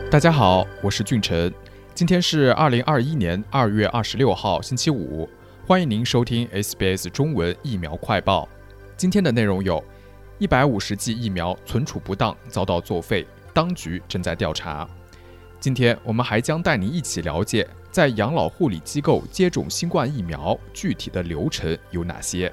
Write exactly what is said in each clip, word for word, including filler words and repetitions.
大家好，我是俊晨，今天是二零二一年二月二十六号星期五，欢迎您收听 S B S 中文疫苗快报。今天的内容有一百五十剂疫苗存储不当遭到作废，当局正在调查。今天我们还将带您一起了解在养老护理机构接种新冠疫苗具体的流程有哪些。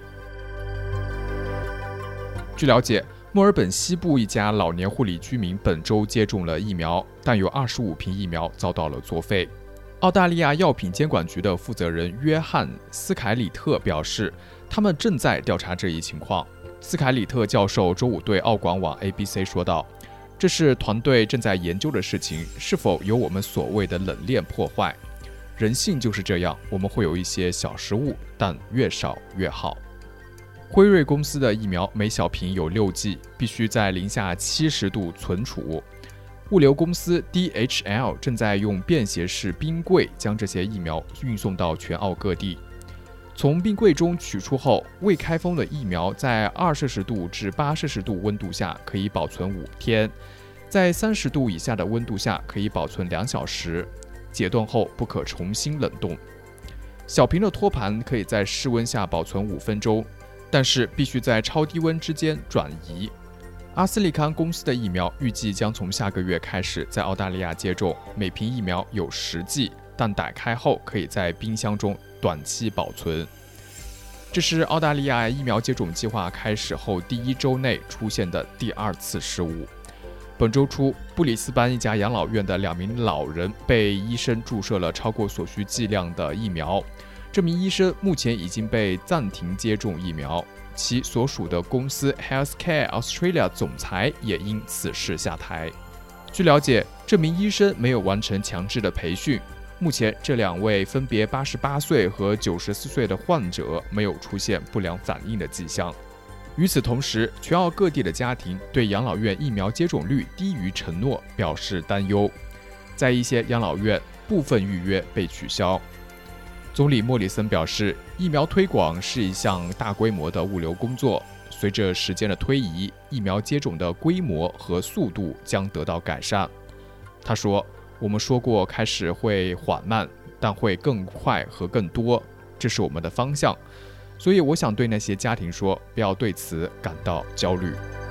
据了解，墨尔本西部一家老年护理居民本周接种了疫苗，但有二十五瓶疫苗遭到了作废。澳大利亚药品监管局的负责人约翰·斯凯里特表示，他们正在调查这一情况。斯凯里特教授周五对澳广网 A B C 说道，这是团队正在研究的事情，是否有我们所谓的冷链破坏。人性就是这样，我们会有一些小失误，但越少越好。辉瑞公司的疫苗每小瓶有六剂，必须在零下七十度存储。物流公司 D H L 正在用便携式冰柜将这些疫苗运送到全澳各地。从冰柜中取出后，未开封的疫苗在二摄氏度至八摄氏度温度下可以保存五天，在三十度以下的温度下可以保存两小时，解冻后不可重新冷冻。小瓶的托盘可以在室温下保存五分钟，但是必须在超低温之间转移。阿斯利康公司的疫苗预计将从下个月开始在澳大利亚接种，每瓶疫苗有十剂，但打开后可以在冰箱中短期保存。这是澳大利亚疫苗接种计划开始后第一周内出现的第二次失误。本周初，布里斯班一家养老院的两名老人被医生注射了超过所需剂量的疫苗。这名医生目前已经被暂停接种疫苗，其所属的公司 Healthcare Australia 总裁也因此事下台。据了解，这名医生没有完成强制的培训。目前，这两位分别八十八岁和九十四岁的患者没有出现不良反应的迹象。与此同时，全澳各地的家庭对养老院疫苗接种率低于承诺表示担忧，在一些养老院，部分预约被取消。总理莫里森表示，疫苗推广是一项大规模的物流工作，随着时间的推移，疫苗接种的规模和速度将得到改善。他说，我们说过开始会缓慢，但会更快和更多，这是我们的方向。所以我想对那些家庭说，不要对此感到焦虑。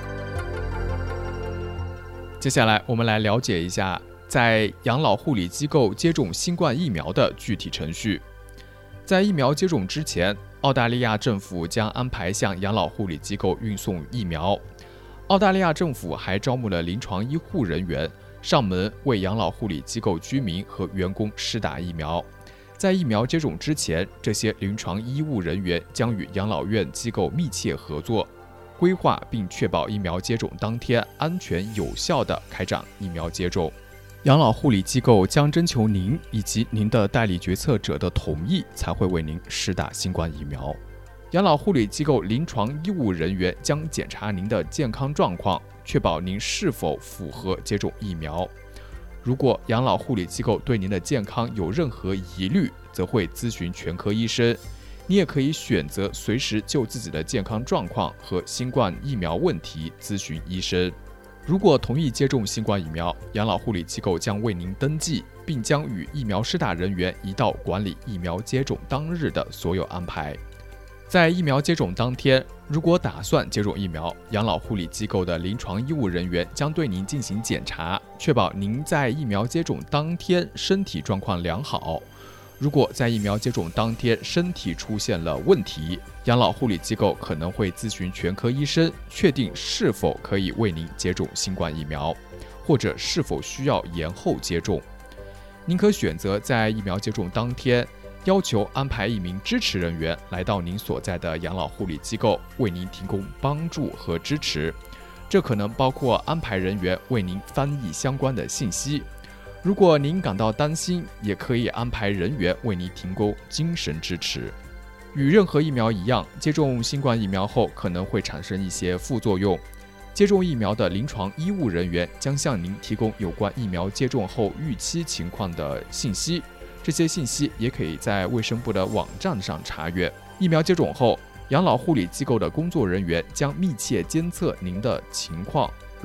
接下来我们来了解一下在养老护理机构接种新冠疫苗的具体程序。在疫苗接种之前，澳大利亚政府将安排向养老护理机构运送疫苗。澳大利亚政府还招募了临床医护人员，上门为养老护理机构居民和员工施打疫苗。在疫苗接种之前，这些临床医务人员将与养老院机构密切合作，规划并确保疫苗接种当天安全有效地开展疫苗接种。养老护理机构将征求您以及您的代理决策者的同意，才会为您施打新冠疫苗。养老护理机构临床医务人员将检查您的健康状况，确保您是否符合接种疫苗。如果养老护理机构对您的健康有任何疑虑，则会咨询全科医生。你也可以选择随时就自己的健康状况和新冠疫苗问题咨询医生。如果同意接种新冠疫苗，养老护理机构将为您登记，并将与疫苗施打人员一道管理疫苗接种当日的所有安排。在疫苗接种当天，如果打算接种疫苗，养老护理机构的临床医务人员将对您进行检查，确保您在疫苗接种当天身体状况良好。如果在疫苗接种当天身体出现了问题，养老护理机构可能会咨询全科医生，确定是否可以为您接种新冠疫苗，或者是否需要延后接种。您可选择在疫苗接种当天要求安排一名支持人员来到您所在的养老护理机构，为您提供帮助和支持。这可能包括安排人员为您翻译相关的信息。如果您感到担心，也可以安排人员为您提供精神支持。与任何疫苗一样，接种新冠疫苗后可能会产生一些副作用。接种疫苗的临床医务人员将向您提供有关疫苗接种后预期情况的信息，这些信息也可以在卫生部的网站上查阅。疫苗接种后，养老护理机构的工作人员将密切监测您的情况，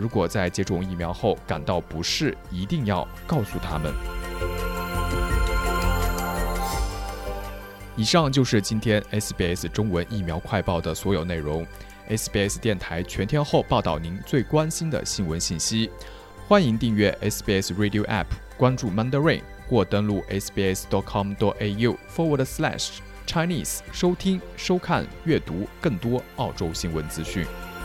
如果在接种疫苗后感到不适，一定要告诉他们。以上就是今天 S B S 中文疫苗快报的所有内容。S B S 电台全天候报道您最关心的新闻信息。欢迎订阅 S B S Radio App， 关注 Mandarin 或登录 sbs.com.au forward slash Chinese 收听、收看、阅读更多澳洲新闻资讯。